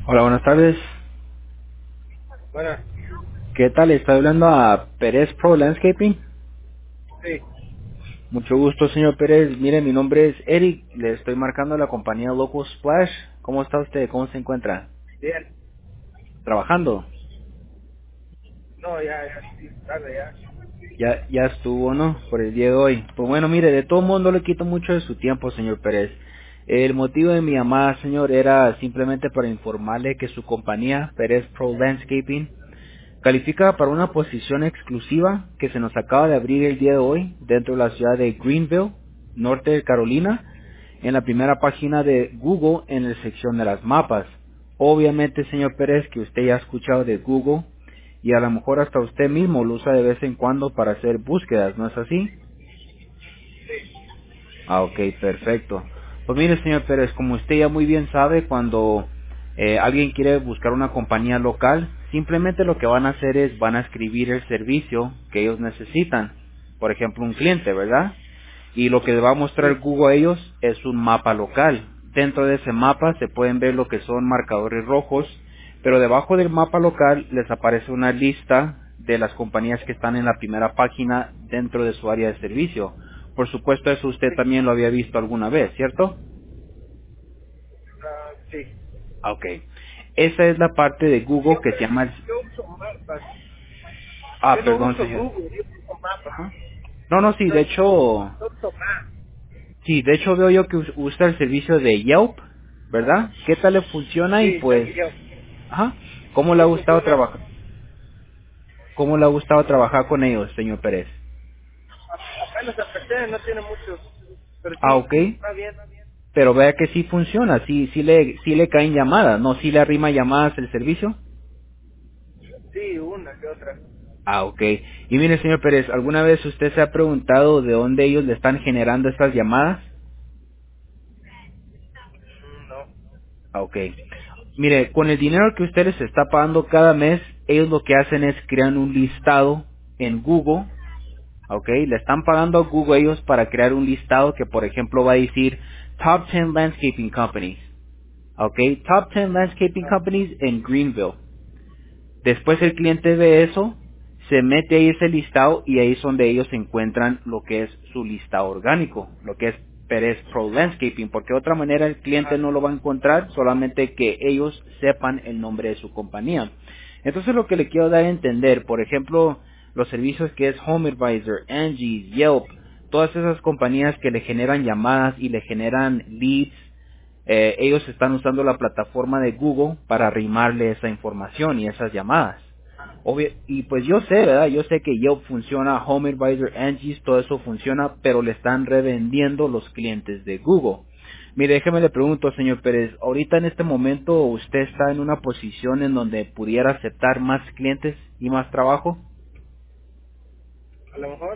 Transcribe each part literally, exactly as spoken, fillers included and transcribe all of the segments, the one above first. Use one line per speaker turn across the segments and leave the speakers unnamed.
Hola, buenas tardes.
Bueno,
¿Qué tal? Estoy hablando a Pérez Pro Landscaping.
sí,
Mucho gusto, señor Pérez. Mire, mi nombre es Eric. Le estoy marcando a la compañía Local Splash. ¿Cómo está usted? ¿Cómo se encuentra?
bien.
¿Trabajando?
No, ya, ya, sí, tarde ya.
Ya, ya estuvo, ¿no? Por el día de hoy. Pues bueno, mire, de todo modo no le quito mucho de su tiempo, señor Pérez. El motivo de mi llamada, señor, era simplemente para informarle que su compañía, Pérez Pro Landscaping, califica para una posición exclusiva que se nos acaba de abrir el día de hoy dentro de la ciudad de Greenville, norte de Carolina, en la primera página de Google en la sección de las mapas. Obviamente, señor Pérez, que usted ya ha escuchado de Google y a lo mejor hasta usted mismo lo usa de vez en cuando para hacer búsquedas, ¿no es así? Ah, ok, perfecto. Pues mire, señor Pérez, como usted ya muy bien sabe, cuando eh, alguien quiere buscar una compañía local, simplemente lo que van a hacer es van a escribir el servicio que ellos necesitan. Por ejemplo, un cliente, ¿verdad? Y lo que le va a mostrar
Sí,
Google a ellos es un mapa local. Dentro de ese mapa se pueden ver lo que son marcadores rojos, pero debajo del mapa local les aparece una lista de las compañías que están en la primera página dentro de su área de servicio. Por supuesto, eso usted
sí,
también lo había visto alguna vez, ¿cierto?
ah, sí.
Ah, ok. Esa es la parte de Google
Yo,
que se llama... el-
yo uso mapas.
Ah,
Yo no
perdón,
uso
señor.
Google, yo uso mapas.
Ajá. No, no, sí,
Yo,
de hecho...
yo uso mapas.
Sí, de hecho veo yo que us- usa el servicio de Yelp, ¿verdad? ¿Qué tal le funciona? Y
Sí,
pues,
también yo.
ajá, ¿cómo le ha
Sí,
gustado
funciona.
trabajar? ¿Cómo le ha gustado trabajar con ellos, señor Pérez?
Apenas empecé, no tiene mucho. Pero
Ah,
sí,
ok,
está bien.
pero vea que sí funciona, sí, sí le, sí le caen llamadas, ¿no? Sí le arrima llamadas el servicio.
Sí, una que otra.
Ah, ok. Y mire, señor Pérez, ¿alguna vez usted se ha preguntado de dónde ellos le están generando estas llamadas?
Mm, no.
Ah, ok. Mire, con el dinero que usted les está pagando cada mes, ellos lo que hacen es crean un listado en Google. ¿Ok? Le están pagando a Google ellos para crear un listado que, por ejemplo, va a decir Top ten Landscaping Companies. ¿Ok? Top ten Landscaping
Ah,
Companies en Greenville. Después el cliente ve eso, se mete ahí ese listado y ahí es donde ellos encuentran lo que es su listado orgánico, lo que es Pérez Pro Landscaping, porque de otra manera el cliente
ajá.
no lo va a encontrar, solamente que ellos sepan el nombre de su compañía. Entonces lo que le quiero dar a entender, por ejemplo, los servicios que es Home Advisor, Angie, Yelp, todas esas compañías que le generan llamadas y le generan leads, eh, ellos están usando la plataforma de Google para arrimarle esa información y esas llamadas. Obvio- y pues yo sé, ¿verdad? Yo sé que Yelp funciona, Home Advisor, Angie's, todo eso funciona, pero le están revendiendo los clientes de Google. Mire, déjeme le pregunto, señor Pérez, ahorita en este momento usted está en una posición en donde pudiera aceptar más clientes y más trabajo.
A lo mejor.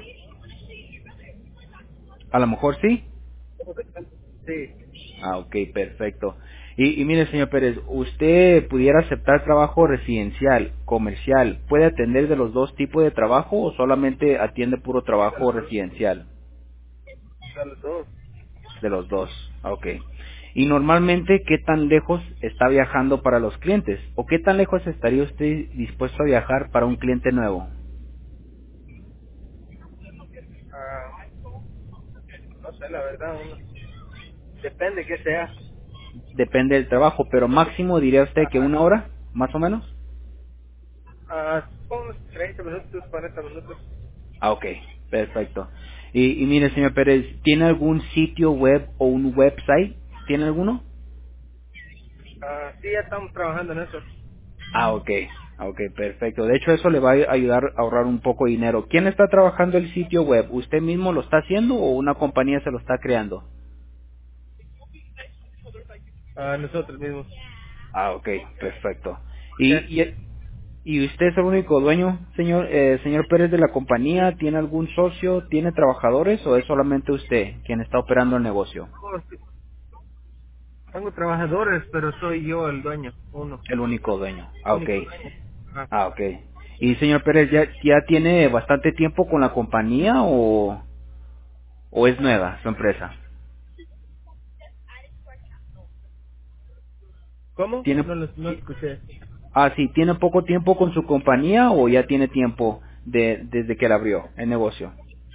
A lo mejor sí.
Sí.
Ah, ok, perfecto. Y, y mire, señor Pérez, ¿usted pudiera aceptar trabajo residencial, comercial? ¿Puede atender de los dos tipos de trabajo o solamente atiende puro
A
trabajo
los dos.
residencial?
A los dos.
De los dos. Ah, ok. Y normalmente, ¿qué tan lejos está viajando para los clientes? ¿O qué tan lejos estaría usted dispuesto a viajar para un cliente nuevo?
Ah, no sé, la verdad, uno. Depende que sea.
Depende del trabajo, pero máximo diría usted que
Ajá.
una hora, más o menos.
Ah, unos treinta minutos, cuarenta minutos.
Ah, ok, perfecto. Y, y mire, señor Pérez, ¿tiene algún sitio web o un website? ¿Tiene alguno?
Ah, sí, ya estamos trabajando en eso.
Ah, ok, ah, ok, perfecto. De hecho, eso le va a ayudar a ahorrar un poco de dinero. ¿Quién está trabajando el sitio web? ¿Usted mismo lo está haciendo o una compañía se lo está creando?
Ah, nosotros mismos.
Ah, ok, perfecto.
Ya.
¿Y, y, y usted es el único dueño, señor eh, señor Pérez, de la compañía? ¿Tiene algún socio? ¿Tiene trabajadores o es solamente usted quien está operando el negocio?
Oh, sí. Tengo trabajadores, pero soy yo el dueño. Uno.
El único dueño. Ah, ok.
Único dueño. Ajá.
Ah, ok. Y señor Pérez, ¿ya, ya tiene bastante tiempo con la compañía o, o es nueva su empresa?
¿Cómo?
¿Tiene,
No, lo- no escuché.
ah, sí, ¿tiene poco tiempo con su compañía o ya tiene tiempo de, desde que la abrió el negocio?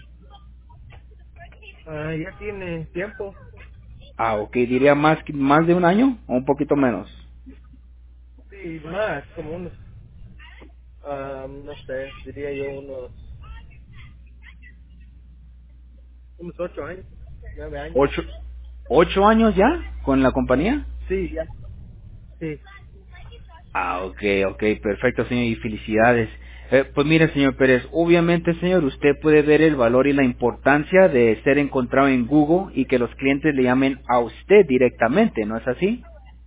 Ah, ya tiene tiempo.
Ah, ok, diría más, que- más de un año o un poquito menos.
Sí, más, como unos, ah, no sé, diría yo unos, unos ocho años, nueve años.
¿Ocho, ocho años ya con la compañía?
Sí, ya. Sí.
Ah, ok, ok, perfecto, señor, y felicidades. Eh, pues mire, señor Pérez, obviamente, señor, usted puede ver el valor y la importancia de ser encontrado en Google y que los clientes le llamen a usted directamente, ¿no es así?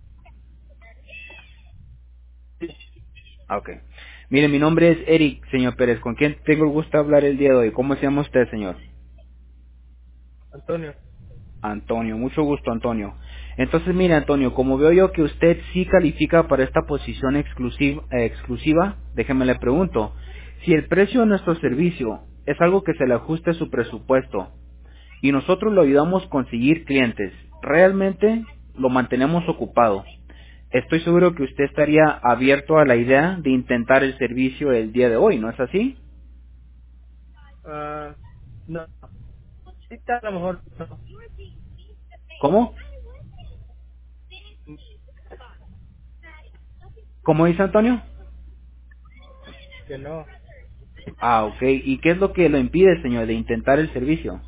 Ah, ok. Mire, mi nombre es Eric, señor Pérez, ¿con quién tengo el gusto de hablar el día de hoy? ¿Cómo se llama usted, señor?
Antonio.
Antonio, mucho gusto, Antonio. Entonces, mire, Antonio, como veo yo que usted sí califica para esta posición exclusiva, eh, exclusiva, déjeme le pregunto, si el precio de nuestro
Sí.
servicio es algo que se le ajuste a su presupuesto y nosotros lo ayudamos a conseguir clientes, realmente lo mantenemos ocupado. Estoy seguro que usted estaría abierto a la idea de intentar el servicio el día de hoy, ¿no es así?
Ah, no. Sí, está a lo mejor no.
¿Cómo? ¿Cómo dice Antonio?
Que no.
Ah, ok. ¿Y qué es lo que lo impide, señor, de intentar el servicio?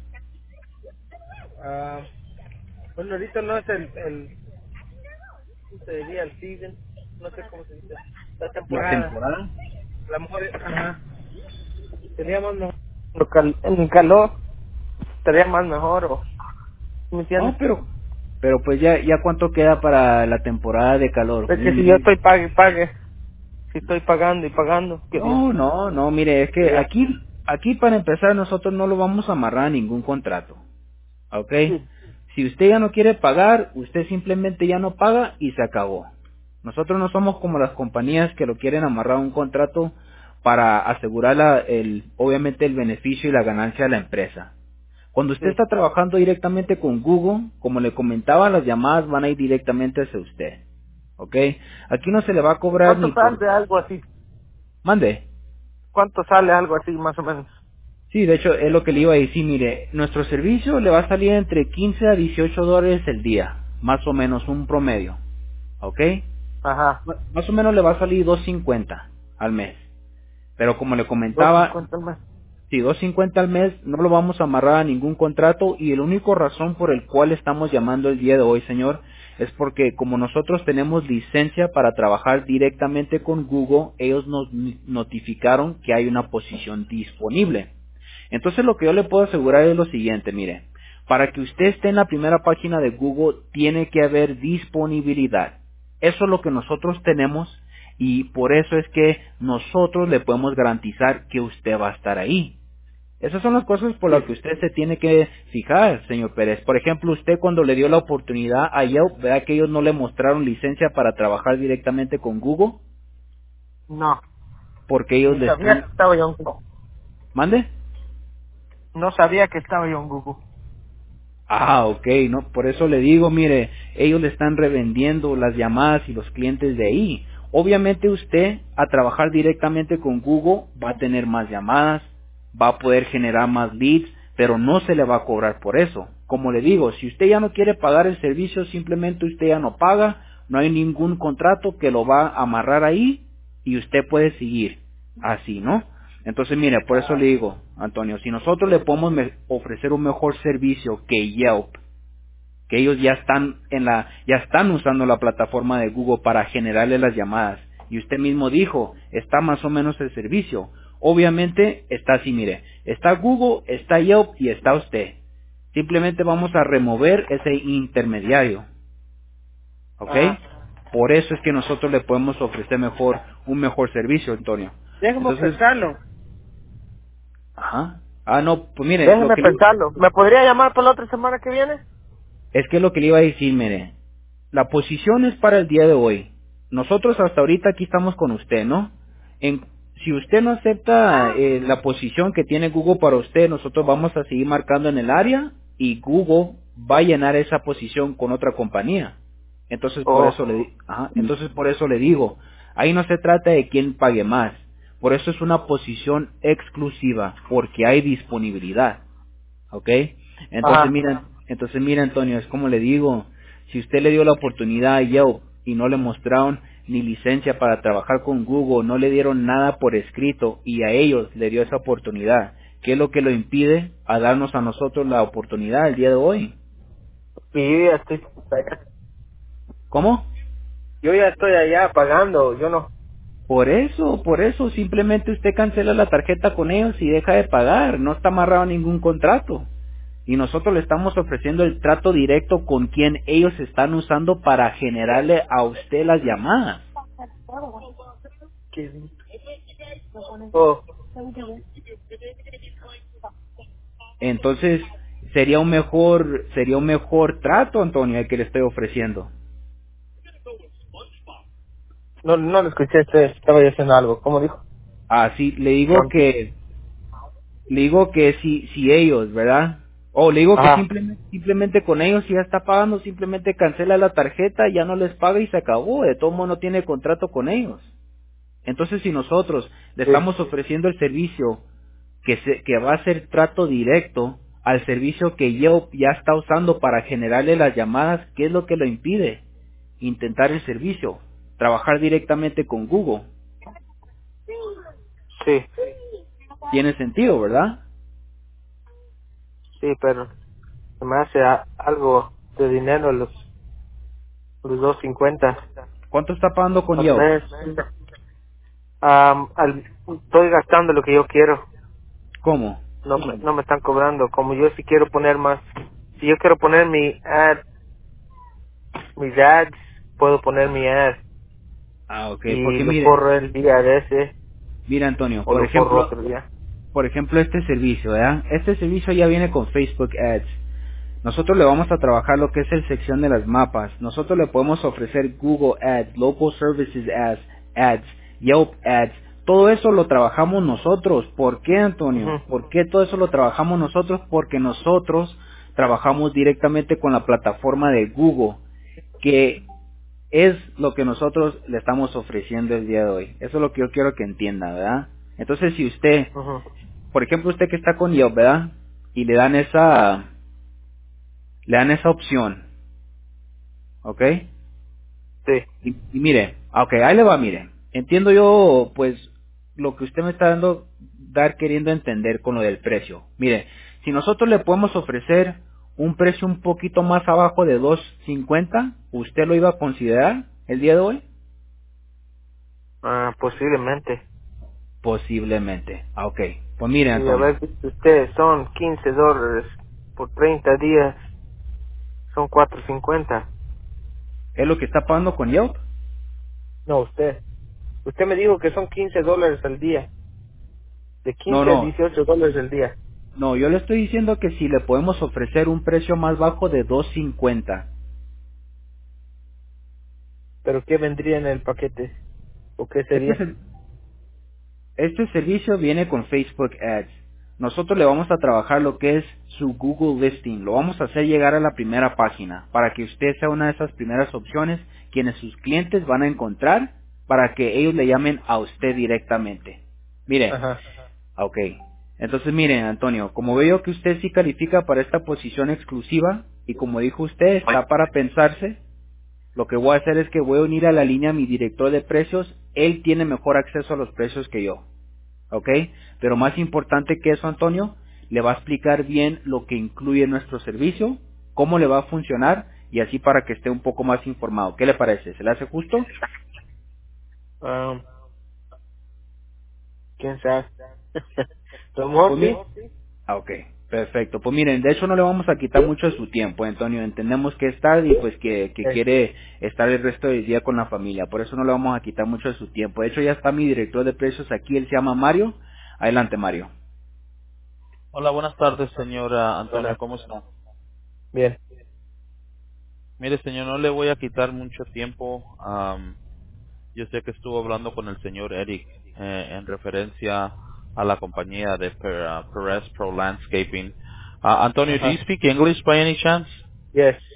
Ah, bueno, ahorita no es el, el, ¿cómo se diría? El season. No sé cómo se dice. La
¿La
temporada.
temporada?
A lo mejor, ajá. Sería más mejor. Lo cal- En el calor estaría más mejor, o, ¿me entiendes?
Oh, pero, pero pues ya, ya cuánto queda para la temporada de calor.
Es que si yo
Un-
estoy pague, y pague, si estoy pagando y pagando, quería.
No, no, no, mire, es que
Quería.
aquí, aquí para empezar nosotros no lo vamos a amarrar a ningún contrato, ¿ok?
Sí,
Si usted ya no quiere pagar, usted simplemente ya no paga y se acabó. Nosotros no somos como las compañías que lo quieren amarrar a un contrato para asegurar la- el, obviamente el beneficio y la ganancia de la empresa. Cuando usted
sí.
está trabajando directamente con Google, como le comentaba, las llamadas van a ir directamente hacia usted. ¿Ok? Aquí no se le va a cobrar
¿Cuánto
ni por...
sale algo así?
Mande.
¿Cuánto sale algo así, más o menos?
Sí, de hecho, es lo que le iba a decir. Mire, nuestro servicio le va a salir entre quince a dieciocho dólares el día. Más o menos un promedio. ¿Ok?
Ajá.
Ma- Más o menos le va a salir dos cincuenta al mes. Pero como le
Dos
comentaba,
cincuenta al mes.
sí, dos cincuenta al mes, no lo vamos a amarrar a ningún contrato y el único razón por el cual estamos llamando el día de hoy, señor, es porque como nosotros tenemos licencia para trabajar directamente con Google, ellos nos ni- notificaron que hay una posición disponible. Entonces lo que yo le puedo asegurar es lo siguiente, mire, para que usted esté en la primera página de Google tiene que haber disponibilidad. Eso es lo que nosotros tenemos y por eso es que nosotros le podemos garantizar que usted va a estar ahí. Esas son las cosas por las
Sí.
que usted se tiene que fijar, señor Pérez. Por ejemplo, usted cuando le dio la oportunidad a Yelp, ¿verdad que ellos no le mostraron licencia para trabajar directamente con Google?
No.
Porque ellos
Ni
le
sabía
están...
que estaba yo en Google.
¿Mande?
No sabía que estaba yo en Google.
Ah, ok, no, por eso le digo, mire, ellos le están revendiendo las llamadas y los clientes de ahí. Obviamente usted, a trabajar directamente con Google, va a tener más llamadas, va a poder generar más leads, pero no se le va a cobrar por eso. Como le digo, si usted ya no quiere pagar el servicio, simplemente usted ya no paga, no hay ningún contrato que lo va a amarrar ahí y usted puede seguir así, ¿no? Entonces, mire, por eso le digo, Antonio, si nosotros le podemos me- ofrecer un mejor servicio que Yelp, que ellos ya están en la, ya están usando la plataforma de Google para generarle las llamadas, y usted mismo dijo, está más o menos el servicio. Obviamente está así, mire, está Google, está Yelp y está usted. Simplemente vamos a remover ese intermediario, ¿ok?
Ajá.
Por eso es que nosotros le podemos ofrecer mejor, un mejor servicio, Antonio.
Déjame
Entonces,
pensarlo.
ajá. Ah, no, pues mire, lo
Déjeme
que le,
pensarlo. ¿Me podría llamar para la otra semana que viene?
es que lo que le iba a decir, mire, la posición es para el día de hoy. Nosotros hasta ahorita aquí estamos con usted, ¿no? En, si usted no acepta eh, la posición que tiene Google para usted, nosotros vamos a seguir marcando en el área y Google va a llenar esa posición con otra compañía. Entonces por
Oh,
eso le, di- ajá, entonces por eso le digo, ahí no se trata de quién pague más. Por eso es una posición exclusiva, porque hay disponibilidad. ¿Ok? Entonces
ajá.
mira, entonces mira Antonio, es como le digo, si usted le dio la oportunidad a Yelp y no le mostraron ni licencia para trabajar con Google, no le dieron nada por escrito y a ellos le dio esa oportunidad, ¿qué es lo que lo impide a darnos a nosotros la oportunidad el día de hoy?
Y yo ya estoy allá.
¿Cómo?
Yo ya estoy allá pagando, yo no.
Por eso, por eso, simplemente usted cancela la tarjeta con ellos y deja de pagar, no está amarrado a ningún contrato. Y nosotros le estamos ofreciendo el trato directo con quien ellos están usando para generarle a usted las llamadas.
¿Qué? Oh,
Entonces, sería un mejor, sería un mejor trato, Antonio, el que le estoy ofreciendo.
no, no lo escuché, este, estaba yo haciendo algo. ¿Cómo dijo?
Así, le digo
Son-
que, le digo que si, si ellos, ¿verdad? O le digo que
Ajá,
simplemente, simplemente con ellos, si ya está pagando, simplemente cancela la tarjeta, ya no les paga y se acabó. De todo modo no tiene contrato con ellos. Entonces, si nosotros le
sí,
estamos ofreciendo el servicio que, se, que va a ser trato directo al servicio que Yelp ya está usando para generarle las llamadas, ¿qué es lo que lo impide? Intentar el servicio, trabajar directamente con Google.
sí,
Tiene sentido, ¿verdad?
sí, pero se me hace a- algo de dinero los, los dos cincuenta
¿Cuánto está pagando con
al
Yelp?
mes. Am, al, estoy gastando lo que yo quiero.
¿Cómo?
No, me- no me están cobrando. Como yo sí quiero poner más. Si yo quiero poner mi ad, mis ads, puedo poner mi ad.
Ah, ok,
Y
porque
lo
mire,
corro el día de ese
mire Antonio,
o
por
lo corro
ejemplo,
otro día.
por ejemplo este servicio, ¿verdad? Este servicio ya viene con Facebook Ads. Nosotros le vamos a trabajar lo que es el sección de las mapas. Nosotros le podemos ofrecer Google Ads, Local Services Ads, Ads, Yelp Ads. Todo eso lo trabajamos nosotros. ¿Por qué,
Ujú.
Antonio? ¿Por qué todo eso lo trabajamos nosotros? Porque nosotros trabajamos directamente con la plataforma de Google, que es lo que nosotros le estamos ofreciendo el día de hoy. Eso es lo que yo quiero que entienda, ¿verdad? Entonces, si usted,
Ujú.
por ejemplo, usted que está con Yelp, ¿verdad? Y le dan esa, le dan esa opción, ¿ok?
Sí.
Y, y mire, ok, ahí le va, mire. Entiendo yo, pues, lo que usted me está dando, dar queriendo entender con lo del precio. Mire, si nosotros le podemos ofrecer un precio un poquito más abajo de dos cincuenta, ¿usted lo iba a considerar el día de hoy?
Ah, posiblemente.
Posiblemente. Ah, ok. Pues mire,
Y
Antonio,
haber visto ustedes, son quince dólares por treinta días, son cuatro cincuenta.
¿es lo que está pagando con Yelp?
No, usted. Usted me dijo que son quince dólares al día. De
No,
quince a
no,
dieciocho dólares al día.
no, yo le estoy diciendo que si le podemos ofrecer un precio más bajo de dos cincuenta.
¿Pero qué vendría en el paquete? ¿O qué
Este es
sería?
el, Este servicio viene con Facebook Ads. Nosotros le vamos a trabajar lo que es su Google Listing. Lo vamos a hacer llegar a la primera página para que usted sea una de esas primeras opciones quienes sus clientes van a encontrar para que ellos le llamen a usted directamente. Mire,
Ajá.
ok. Entonces mire, Antonio, como veo que usted sí califica para esta posición exclusiva y como dijo usted, está para pensarse, lo que voy a hacer es que voy a unir a la línea a mi director de precios. Él tiene mejor acceso a los precios que yo. ¿Ok? Pero más importante que eso, Antonio, le va a explicar bien lo que incluye nuestro servicio, cómo le va a funcionar y así para que esté un poco más informado. ¿Qué le parece? ¿Se le hace justo?
Um, ¿Quién sabe? ¿Lo mejor
Pues
sí?
mire, ah, ok, perfecto. Pues miren, de hecho no le vamos a quitar mucho de su tiempo, Antonio. Entendemos que es tarde y pues que, que
Eh,
quiere estar el resto del día con la familia. Por eso no le vamos a quitar mucho de su tiempo. De hecho ya está mi director de precios aquí, él se llama Mario. Adelante, Mario.
Hola, buenas tardes, señora Antonio,
Buenas.
¿cómo está?
Bien.
Mire, señor, no le voy a quitar mucho tiempo. am, yo sé que estuvo hablando con el señor Eric eh, en referencia a la compañía de Per- uh, Perez Pro Landscaping. Ah, Antonio, do you
Ajá.
speak English by any chance?
Yes.